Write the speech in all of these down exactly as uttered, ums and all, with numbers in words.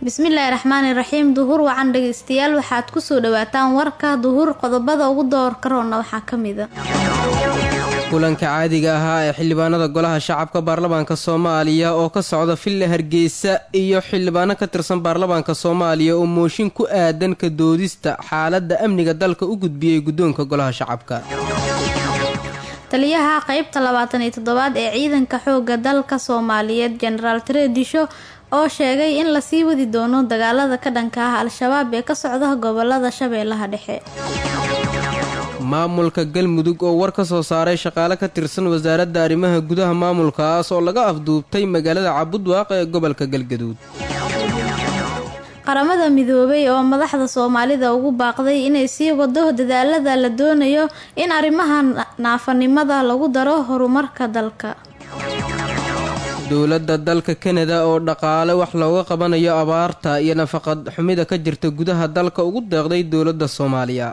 bismillaahi raxmaani raxiim duhur wacan dhageystayaal waxaad ku soo dhawaataan warka duhur qodobada ugu doorka roona waxaa ka mid ah kulanka caadiga ahaa ee xildhibaanada golaha shacabka baarlamaanka Soomaaliya oo ka socda Villa Hargeysa iyo xildhibaano ka tirsan baarlamaanka Soomaaliya oo mooshin ku aadan ka doodista xaaladda amniga dalka u gudbiyay gudoonka golaha shacabka. taliyaha qaybta labaatan iyo toddobaad ee ciidanka xoogga dalka Soomaaliyeed General Tradisho oo sheegay in la sii wadi doono dagaalada ka dhanka ah al-shabaab ee ka socda gobolada Shabeellaha Dhexe. maamulka Galmudug oo war ka soo saaray shaqaale ka tirsan wasaaradda arrimaha gudaha maamulkaas oo laga afduubtay magaalada Cabudwaaq ee gobolka Galgaduud. qaramada midoobay oo madaxda Soomaalida ugu baaqday inay sii wado dadaalada la doonayo in arrimaha naafanimada lagu daro horumarka dalka. dowladda dalka Canada oo dhaqaale wax looga qabanayo abaarta iyo nafaqad xumida ka jirta gudaha dalka ugu deeqday dowladda Soomaaliya.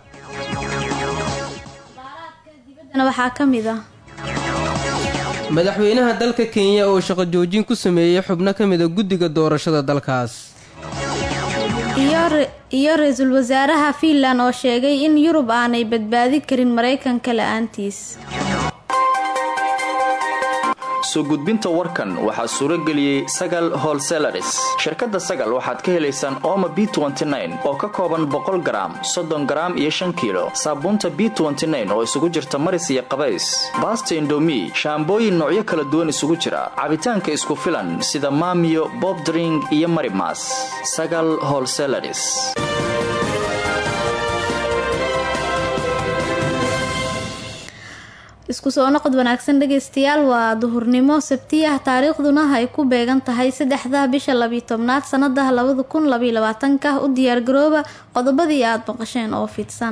waxaa ka mid ah madaxweynaha dalka Kenya oo shaqo joojin ku sameeyay xubno ka mid ah guddiga doorashada dalkaas. iyo iyo ra'iisul wasaaraha Finland oo sheegay in Yurub aanay badbaadi karin Mareykanka la'aantiis. soo gudbinta warkan waxaa suuro geliyay Sagal Wholesalers. shirkadda Sagal waxaad ka helaysaan Omo B tobanka iyo toddoba oo ka kooban boqol garaam, soddon garaam iyo shan kiilo. Saabuunta B tobanka iyo toddoba oo isugu jirta maris iyo qabays, Basta Indomie, shaambooyin noocyo kala duwan isugu jira, cabitaanka isku filan sida Maamiyo, Bob Drink iyo Marimas. Sagal Wholesalers. isku soo noqod wanaagsan dhageystayaal waa duhurnimo Sabti ah taariikhduna ay ku beegan tahay saddexda bisha labiyo tobnaad sanada laba kun labiyo labaatan u diyaar garooba qodobadii aad maqasheen oo fidsan.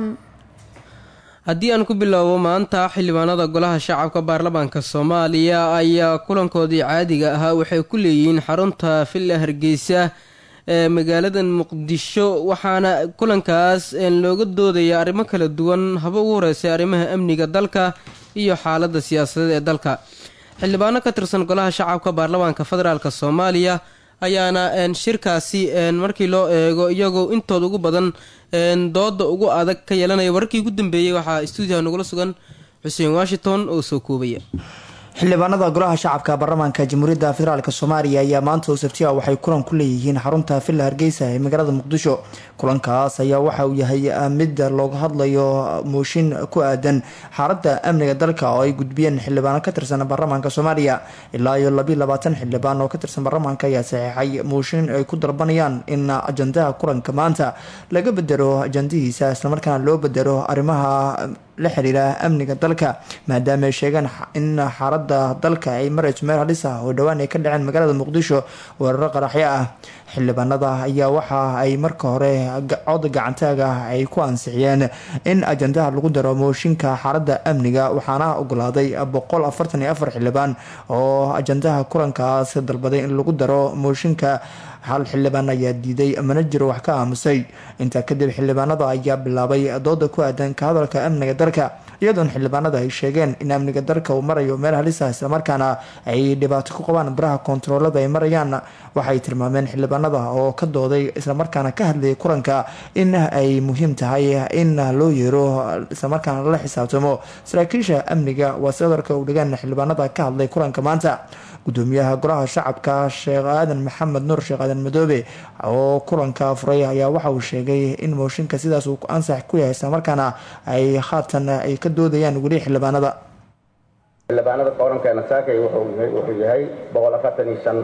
haddii aan ku bilowbo maanta xildhibaanada golaha shacabka baarlamaanka Soomaaliya ayaa kulankoodii caadiga ahaa waxay ku leeyihiin xarunta Villa Hargeysa ee magaalada Muqdisho waxaana kulankaas looga doodaya arrimo kala duwan haba ugu horeysay arrimaha amniga dalka iyo xaaladda siyaasadeed ee dalka. xildhibaano ka tirsan golaha shacabka baarlamaanka federaalka Soomaaliya ayaana shirkaasi markii loo eego iyagoo intooda ugu badan dooda ugu adag ka yeelanaya. wararkii ugu dambeeyay waxaa stuudiyaha nagula sugan Xuseen Washington oo soo koobaya. xildhibaanada golaha shacabka baarlamaanka jamhuuriyadda federaalk Soomaaliya ayaa maanta oo Sabtiga waxay kulan ku leeyihiin xarunta Villa Hargeysa ee magaalada Muqdisho. kulankaas ayaa waxa uu yahay mid looga hadlayo mooshin ku aadan xaaladda amniga dalka oo ay gudbiyeen xildhibaano ka tirsan baarlamaanka Soomaaliya. ilaa iyo laba iyo labaatan xildhibaan oo ka tirsan baarlamaanka ayaa saxiixay mooshin ay ku dalbanayaan in ajandaha kulanka maanta laga bedelo ajandihiisa isla markaana loo bedelo arrimaha la xiriira amniga dalka maadaama ay sheegaan in xaaladda dalka ay marayso meel halis ah oo dhowaan ay ka dhaceen magaalada Muqdisho weeraro qaraxyo ah. xildhibaanada ayaa waxa ay marka hore cod gacantaaga ay ku ansixiyeen in ajandaha lagu daro mooshinka xaaladda amniga waxaana ogolaaday boqol afartan iyo afar xildhibaan oo ajandaha kulankaas dalbaday in lagu daro mooshinka. hal xildhibaan ayaa diiday mana jiro wax ka aamusay. intaa kadib xildhibaanada ayaa bilaabay dooda ku aadan ka hadalka amniga dalka iyadoon xildhibaanada ay sheegeen in amniga dalka uu marayo meel halis ah islamarkaana ay dhibaato ku qabaan baraha koontaroolada ay marayaan. waxay tilmaameen xildhibaanada oo ka dooday islamarkaana ka hadlayay kulanka in ay muhiim tahay in loo yeero islamarkaana lala xisaabtamo saraakiisha amniga. waa sadarka u dhigaan xildhibaanada ka hadlay kulanka maanta. gudoomiyaha golaha shacabka Sheekh Aadan Maxamed Nuur Sheekh Aadan Madoobe oo kulanka furay ayaa waxa uu sheegay in mooshinka sidaas uu ansax ku yahay islamarkaana ay haatan ay ka doodayaan weli xildhibaanada. xildhibaanada qorankeena saakay wuxuu yahay boqol afartan iyo shan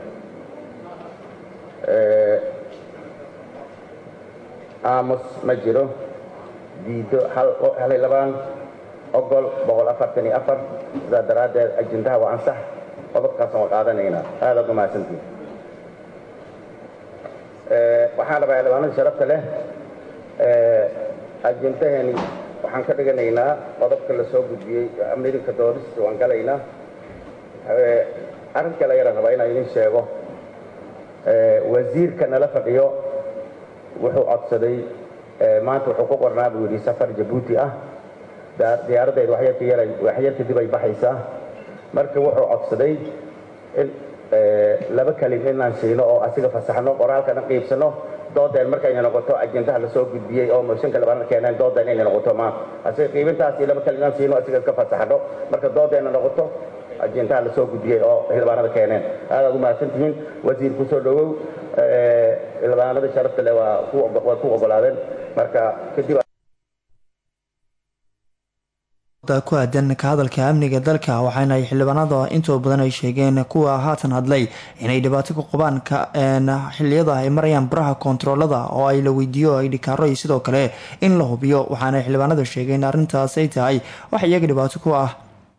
ee aamus ma jiro diido hal hal labaan ogol boqol afartan iyo afar sidaa daraadeed ajandaha waa ansax qodobkaas oo qaadanayna aad ugu mahadsantiin. ee waxaan rabaa xildhibaanada sharafta leh ee ajandaheeni waxaan ka dhiganaynaa qodobka la soo gudbiyey amniga doorista waan galaynaa. ee arrin kale ayaan rabaa inaan idin sheego ee wasiirka nala fadhiyo wuxuu codsaday maanta wuxuu ku qornaa buu yidhi safar Jabuuti ah diyaaraddeedu waxyar kadib ay baxaysaa marka wuxuu codsaday in laba kalin inaan siino oo asiga fasaxno qoraalkana qiibsano doodeen markayna noqoto ajendaha la soo gudbiyey oo mooshinka labaad keeneen doodeen inay noqoto ma asiga qiibintaasi laba kalin inaan siino asiga iska fasaxno marka doodeena noqoto ajendaha la soo gudbiyey oo xildhibaanada keeneen aad aad u mahadsantihiin wasiir ku soo dhawow xildhibaanada sharafta leh waa ku ogolaadeen marka kadib ku aadan ka hadalka amniga dalka waxaana ay xildhibaanada intoo badan ay sheegeen kuwa haatan hadlay inay dhibaato ku qabaan xiliyada ay marayaan baraha koontaroolada oo ay la weydiiyo ay dhikaaro iyo sidoo kale in la hubiyo waxaana ay xildhibaanada sheegeen arrintaas ay tahay wax iyaga dhibaato ku ah.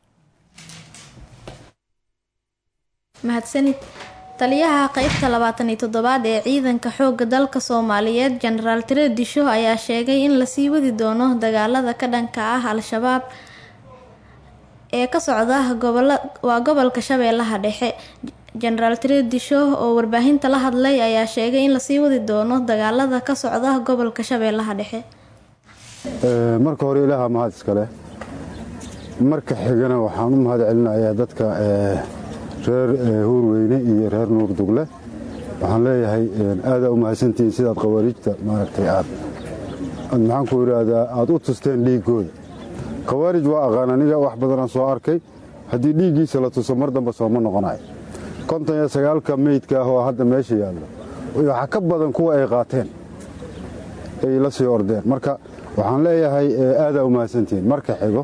mahadsanid taliyaha qeybta labaatan iyo toddobaad ee ciidanka xooga dalka Soomaaliyeed Generaal Tire Disho ayaa sheegay in la sii wadi doono dagaalada ka dhanka ah Al-Shabaab ee ka socda gobolka waa gobolka Shabeellaha Dhexe. Generaal Tire Disho oo warbaahinta la hadlay ayaa sheegay in la sii wadi doono dagaalada ka socda gobolka Shabeellaha Dhexe. ee marka hore Ilaaha mahad iska leh marka xigana waxaan u mahad celinayaa dadka ee reer Huurweyne iyo reer Nuur Dugle waxaan leeyahay aad u mahadsantiin sidaad qawaariijta maaragtay aad maxaan ku yiraahdaa aad u tusteen dhiigooda qawaariij waa aqaan aniga wax badan aan soo arkay haddii dhiigiisa la tuso mar dambe soo ma noqonayo konton iyo sagaal ka meydka ah oo hadda meesha yaalo waxa ka badan kuwa ay qaateen ay la soo ordeen marka waxaan leeyahay aad u mahadsantiin marka xigo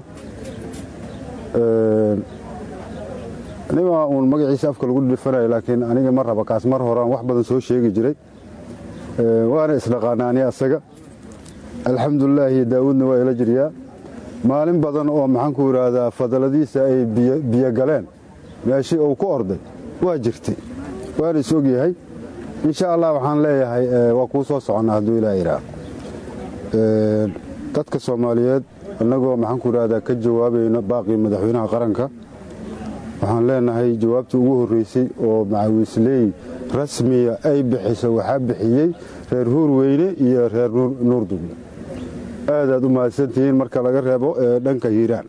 ee aniga uun magaciisa afka lagu dhifanayo laakiin aniga mar raba kaas mar hore wax badan soo sheegi jiray ee waana isdhaqaanaani asaga alxamdulillah daawudna waa ila jiriyaa maalin badan oo maxaan ku yiraahdaa fadaladiisa ay biyo galeen meeshii uu ku orday waa jirtay waan isoo yahay insha Allah waxaan leeyahay waa ku soo soconaa haduu Ilaahay yiraahdo ee dadka Soomaaliyeed anagoo maxaan ku yiraahdaa ka jawaabayna baaqi madaxweynaha qaranka waxaan leenahay jawaabta ugu horeysay oo macaawisley rasmiya ay bixiso waxa bixiyay reer Huurweyne iyo reer Nuur Dugle aad aad u mahadsantiin marka laga reebo dhanka Hiiraan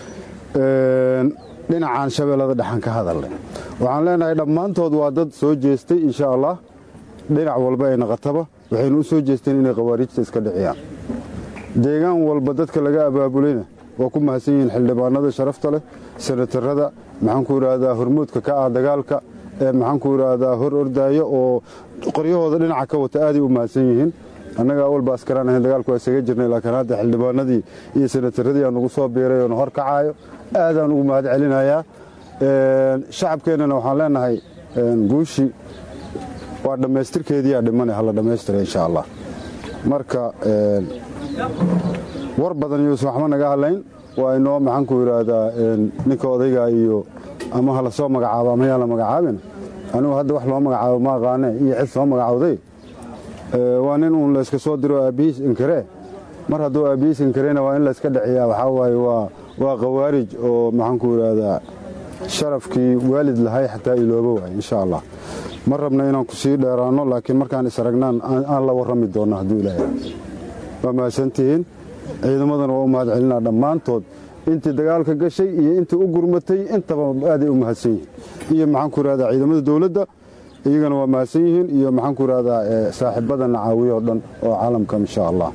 ee dhinacan Shabeellada Dhaxan ka hadalay waxaan leenahay dhamaantood waa dad soo jeestay insha Allah dhinac walba ay naqataba waxaynu u soo jeesteen inay qawaariijta iska dhiciyaan deegaan walba dadka laga abaabulayna waa ku mahadsan yihiin xildhibaanada sharafta leh senatarada maxaan ku yiraahdaa hormuudka ka ah dagaalka ee maxaan ku yiraahdaa hor ordaayo oo qoryahooda dhinaca ka wata aad ay u mahadsan yihiin annaga walba askaraan ahayn dagaalku waa isaga jirnay laakiin hadda xildhibaanadii iyo senataradii aan ugu soo biiray oo hor kacaayo aad aan ugu mahad celinayaa ee shacabkeenana waxaan leenahay guushi waa dhameystirkeedii aan dhimanay hal dhameystiro insha Allah marka ee war badan iyo waxba naga hadlayn waa inoo maxaan ku yiraahdaa ninka odayga iyo ama hala soo magacaabo ama yaa la magacaabin anigu hadda wax loo magacaabo ma aqaan iyo cid soo magacawday ee waa nin uu la iska soo diro aabiis inkare mar hadduu aabiis inkareena waa in la iska dhaciyaa waxa waaye waa waa qawaarij oo maxaan ku yiraahdaa sharafkii waalid lahay xataa iloobo waay insha Allah mar rabna inaan ku sii dheeraano laakiin markaan is aragnaan aan la warrami doono haddii Ilaahay waa mahadsantiin ciidamadana waa u mahad celinaa dhammaantood intii dagaalka gashay iyo intii u gurmatay intaba aad ay u mahadsan yihiin iyo maxaan ku yiraahdaa ciidamada dawladda iyagana waa mahadsan yihiin iyo maxaan ku yiraahdaa saaxiibadana caawiyo dhan oo caalamka insha Allah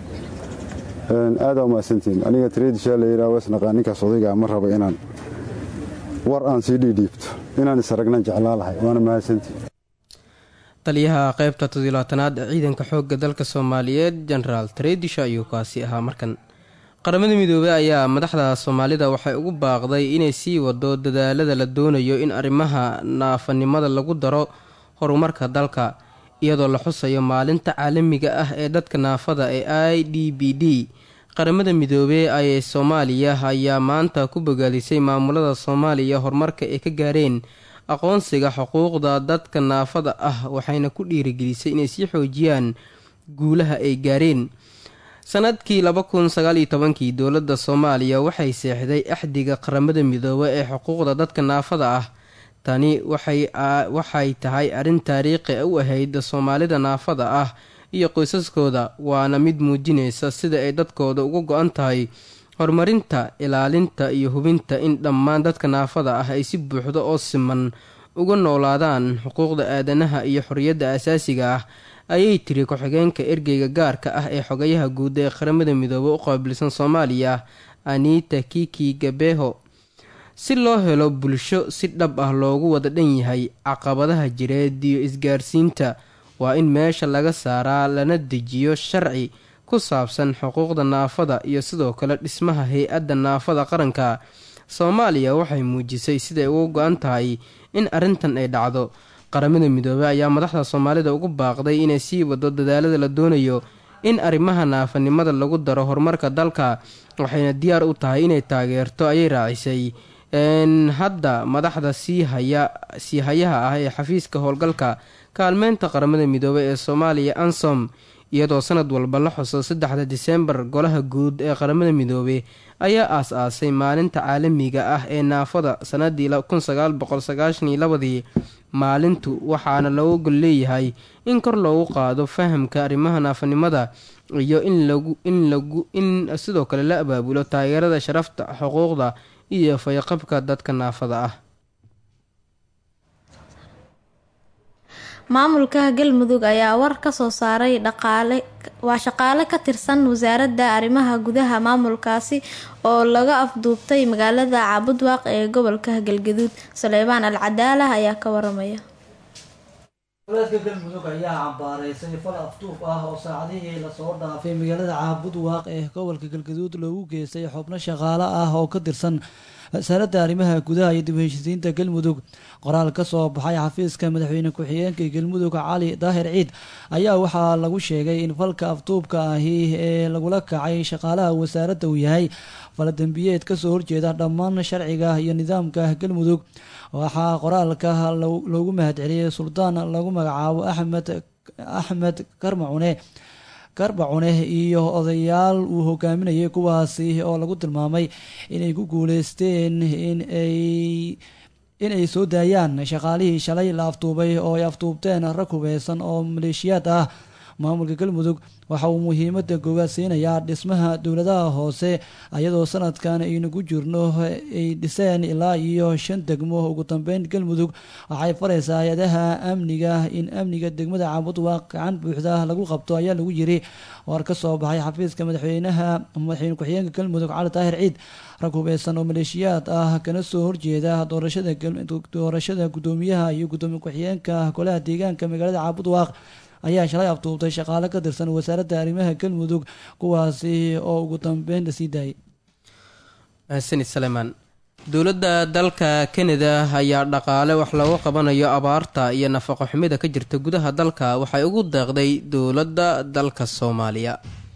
aad u mahadsantiin aniga Tire Disho leeyahay wasna qaaninkaas odayga ma rabo inaan war aan sii dhiibto inaan is aragnaan jeclaalahay waana mahadsantiin taliyaha qaybta toddobaatanaad ee ciidanka xoogga dalka Soomaaliyeed Generaal Tire Disho ayuu kaasi ahaa markan qaramada midoobay ayaa madaxda Soomaalida waxay ugu baaqday inay sii wado dadaalada la doonayo in arrimaha naafanimada lagu daro horumarka dalka iyadoo la xusayo maalinta caalamiga ah ee dadka naafada ee I D B D qaramada midoobay ee Soomaaliya ayaa maanta ku bogaadisay maamulada Soomaaliya horumarka ay ka gaareen aqoonsiga xuquuqda dadka naafada ah waxayna ku dhiirigelisay inay sii xoojiyaan guulaha ay gaareen sanadkii laba kun sagaal iyo toban-kii dowladda Soomaaliya waxay seexday axdiga qaramada midoobay ee xuquuqda dadka naafada ah tani waxay waxay tahay arrin taariikhi u ahayd Soomaalida naafada ah iyo qoysaskooda waana mid muujinaysa sida ay dadkooda uga go'an tahay horumarinta ilaalinta iyo hubinta in dhammaan dadka naafada ah ay si buuxda oo siman uga noolaadaan xuquuqda aadanaha iyo xorriyadda asaasiga ah, ayay tiri ku-xigeenka ergeyga gaarka ah ee xogayaha guud ee qaramada midoobay u qaabilsan Soomaaliya Anita Kiki Gabeho. Si loo helo bulsho si dhab ah loogu wada dhan yahay, caqabadaha jireed iyo isgaarsiinta waa in meesha laga saaraa lana dejiyo sharci ku saabsan xuquuqda naafada iyo sidoo kale dhismaha hay-adda naafada qaranka. Soomaaliya waxay muujisay siday uga go-an tahay in arrintan ay dhacdo. Qaramada midoobay ayaa madaxda Soomaalida ugu baaqday inay sii wado dadaalada la doonayo in arrimaha naafanimada lagu daro horumarka dalka, waxayna diyaar u tahay inay taageerto, ayay raacisay. Hadda madaxda sii haya sii hayaha ah ee xafiiska howlgalka kaalmeynta qaramada midoobay ee Soomaaliya ANSOM, iyadoo sanad walba la xuso saddexda Diseembar, golaha guud ee qaramada midoobay ayaa aas-aasay maalinta caalamiga ah ee naafada sanadii kun sagaal boqol sagaashan iyo labadii. Maalintu waxaana looga gol leeyahay in kor loogu qaado fahamka arrimaha naafanimada iyo in lagu in lagu in sidoo kale la abaabulo taageerada sharafta, xuquuqda iyo fayqabka dadka naafada ah. Maamulka Galmudug ayaa war ka soo saaray dhaqaale waa shaqaale ka tirsan wasaaradda arrimaha gudaha maamulkaasi oo laga afduubtay magaalada Caabudwaaq ee gobolka Galgaduud. Suleymaan Alcadaala ayaa ka waramaya. Dowladda Galmudug ayaa cambaaraysay fal afduub ah oo saacadihii la soo dhaafay magaalada Caabudwaaq ee gobolka Galgaduud loogu geystay xubno shaqaale ah oo ka tirsan wasaaradda arrimaha gudaha iyo dib u heshiisiinta Galmudug. Qoraal ka soo baxay xafiiska madaxweyne ku-xigeenka Galmudug Cali Daahir Ciid ayaa waxaa lagu sheegay in falka afduubka ahi ee lagula kacay shaqaalaha wasaaradda uu yahay fal dambiyeed ka soo horjeeda dhammaan sharciga iyo nidaamka Galmudug. Waxaa qoraalka loogu mahadceliyay suldaan lagu magacaabo Axmed Axmed Karmacune Karbacune iyo odayaal uu hogaaminayay, kuwaasi oo lagu tilmaamay inay ku guuleysteen in ay in ay soo daayaan shaqaalihii shalay la afduubay oo ay afduubteen rag hubeysan oo maleeshiyaad ah. Maamulka Galmudug waxa uu muhiimadda goowaad siinayaa dhismaha dowladaha hoose, iyadoo sanadkan aynu ku jirno ay dhiseen ilaa iyo shan degmo. Ugu dambeyn, Galmudug waxay faraysaa hay-adaha amniga in amniga degmada Caabudwaaq gacan buuxda lagu qabto, ayaa lagu yiri war ka soo baxay xafiiska madaxweynaha madaxweyne ku-xigeenka Galmudug Cali Daahir Ciid. Rag hubeysan oo maleeshiyaad ah kana soo horjeeda doorashada doorashada gudoomiyaha iyo gudoomiye ku-xigeenka golaha deegaanka magaalada Caabudwaaq ayaa shalay afduubtay shaqaale ka tirsan wasaaradda arrimaha Galmudug, kuwaasi oo ugu dambeyn la sii daayay. Mahadsanid Suleymaan. Dowladda dalka Canada ayaa dhaqaale wax looga qabanayo abaarta iyo nafaqo xumida ka jirta gudaha dalka waxay ugu deeqday dowladda dalka Soomaaliya.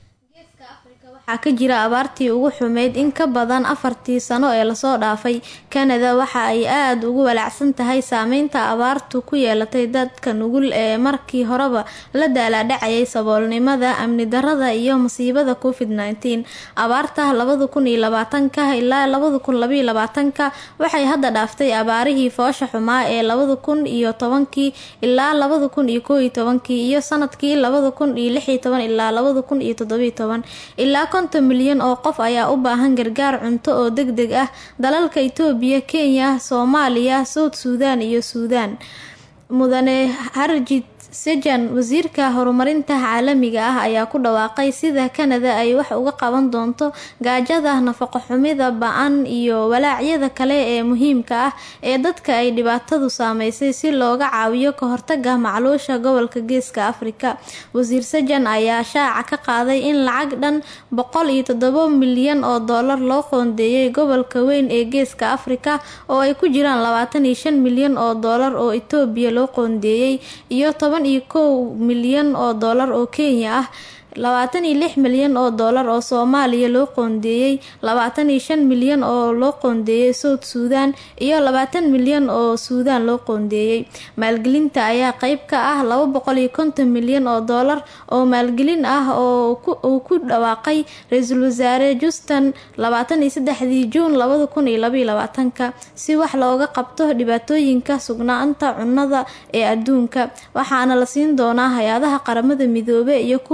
Waxaa ka jira abaartii ugu xumeyd in ka badan afartii sano ee lasoo dhaafay. Canada waxa ay aad ugu walaacsan tahay saameynta abaartu ku yeelatay dadka nugul ee markii horeba la daalaa-dhacayay saboolnimada, amni darrada iyo masiibada covid nineteen. Abaarta labada kun iyo labaatanka ilaa labada kun laba iyo labaatanka waxay hadda dhaaftay abaarihii foosha xumaa ee labada kun iyo tobankii ilaa labada kun iyo koob iyo tobankii iyo sanadkii labada kun iyo lix iyo toban ilaa labada kun iyo toddoba iyo toban. Ilaa konton milyan oo qof ayaa u baahan gargaar cunto oo degdeg ah dalalka Itoobiya, Kenya, Soomaaliya, South Sudan iyo Suudaan. Mudane Harjit Sejan, wasiirka horumarinta caalamiga ah, ayaa ku dhawaaqay sida Canada ay wax uga qaban doonto gaajada, nafaqo xumida ba'an iyo walaacyada kale ee muhiimka ah ee dadka ay dhibaatadu saameysay si looga caawiyo ka hortagga macluusha gobolka Geeska Afrika. Wasiir Sejan ayaa shaaca ka qaaday in lacag dhan boqol iyo toddoba milyan oo dollar loo qoondeeyay gobolka weyn ee Geeska Afrika oo ay ku jiraan labaatan iyo shan milyan oo dollar oo Itoobiya loo qoondeeyay iyo toban iyo kow milyan oo dollar oo Kenya ah, labaatan iyo lix milyan oo dollar oo Soomaaliya loo qoondeeyay, labaatan iyo shan milyan oo loo qoondeeyay South Sudan iyo labaatan milyan oo Suudaan loo qoondeeyay. Maalgelinta ayaa qayb ka ah laba boqol iyo konton milyan oo dollar oo maalgelin ah oo uu ku dhawaaqay Ra'iisul Wasaare Justin labaatan iyo saddexdii Juun labada kun iyo laba iyo labaatanka si wax looga qabto dhibaatooyinka sugnaanta cunnada ee adduunka. Waxaana la siin doonaa hay-adaha qaramada midoobay iyo kuwa aan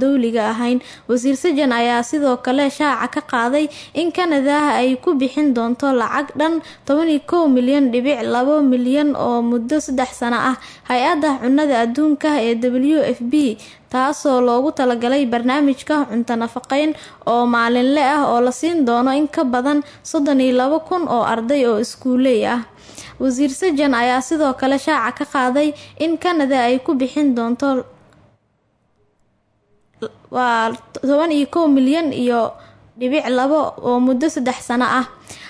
dowliga ahayn. Wasiir Sajan ayaa sidoo kale shaaca ka qaaday in Canada ay ku bixin doonto lacag dhan toban iyo kow milyan dhibic labo milyan oo muddo saddex sano ah hay-adda cunnada adduunka ee W F P taasoo loogu talagalay barnaamijka cunto nafaqeyn oo maalinle ah oo la siin doono in ka badan soddon iyo labo kun oo arday oo iskuuley ah. Wasiir Sajan ayaa sidoo kale shaaca ka qaaday in Canada ay ku bixin doonto waa toban iyo kow milyan iyo dhibic labo oo muddo saddex sano ah.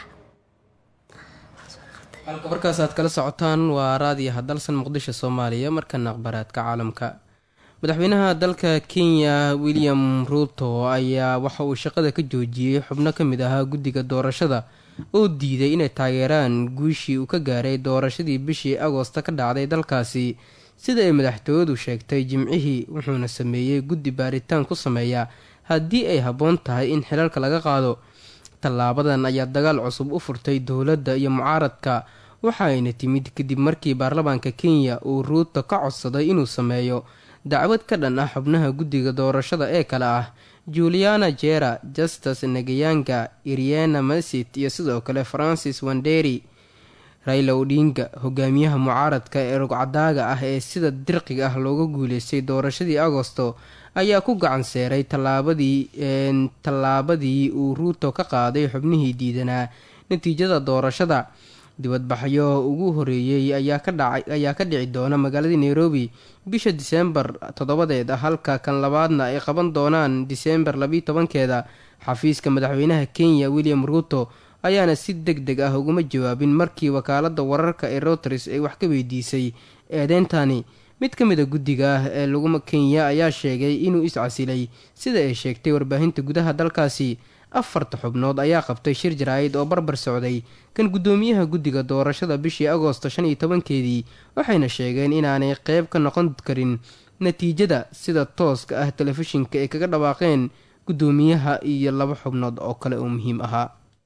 halka markaas aad kala socotaan waa raadiyaha dalsan muqdisho Soomaaliya. markana akhbaraadka caalamka. madaxweynaha dalka Kenya William Ruto ayaa waxa uu shaqada ka joojiyay xubno ka mid ahaa guddiga doorashada oo diiday inay taageeraan guushii uu ka gaaray doorashadii bishii Agoosto ka dhacday dalkaasi sida ay madaxtooyadu sheegtay Jimcihii, wuxuuna sameeyay guddi baaritaan ku sameeya haddii ay habboon tahay in xilalka laga qaado. tallaabadan ayaa dagaal cusub u furtay dowladda iyo mucaaradka, waxaayna timid kadib markii baarlamaanka Kenya uu Ruto ka codsaday inuu sameeyo dacwad ka dhan ah xubnaha guddiga doorashada ee kale ah Juliana Jera, Justus Nagayanga, Iriana Masit iyo sidoo kale Francis Wanderi. Raila Odinga, hogaamiyaha mucaaradka ee rugcadaaga ah ee sida dirqiga ah looga guuleystay doorashadii Agoosto, ayaa ku gacan seeray tallaabadii tallaabadii uu Ruto ka qaaday xubnihii diidanaa natiijada doorashada. dibadbaxyo ugu horeeyay ayaa ka dhacay ayaa ka dhici doona magaalada Nairobi bisha Diseembar toddobadeeda, halka kan labaadna ay qaban doonaan Diseembar laba iyo tobankeeda. xafiiska madaxweynaha Kenya William Ruto ayaana si degdeg ah uguma jawaabin markii wakaaladda wararka ee Reuters ay wax ka weydiisay eedeentani. mid ka mid a guddiga ah ee laguma Kenya ayaa sheegay inuu is-casilay sida ay sheegtay warbaahinta gudaha dalkaasi. afarta xubnood ayaa qabtay shir jaraa'id oo barbar socday kan guddoomiyaha guddiga doorashada bishii Agoosto shan iyo tobankeedii, waxayna sheegeen inaanay qeyb ka noqon karin natiijada sida tooska ah telefishinka ay kaga dhawaaqeen guddoomiyaha iyo laba xubnood oo kale oo muhiim ahaa.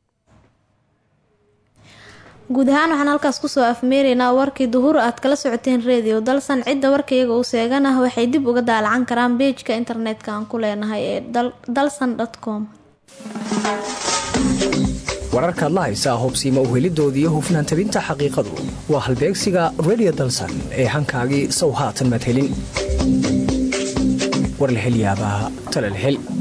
guud ahaan waxaan halkaas kusoo afmeeraynaa warkii duhur aad kala socoteen radio dalsan. cidda warkayaga uu seegan ah waxay dib uga daalacan karaan pageka internetka aan ku leenahay ee dalsan dot com. wararkaad la haysaa hubsiima uhelidooda iyo hufnaan tabinta xaqiiqadu waa halbeegsiga radio dalsan ee hankaagii sow haatan madhelin war la hel yaabaa tala la hel.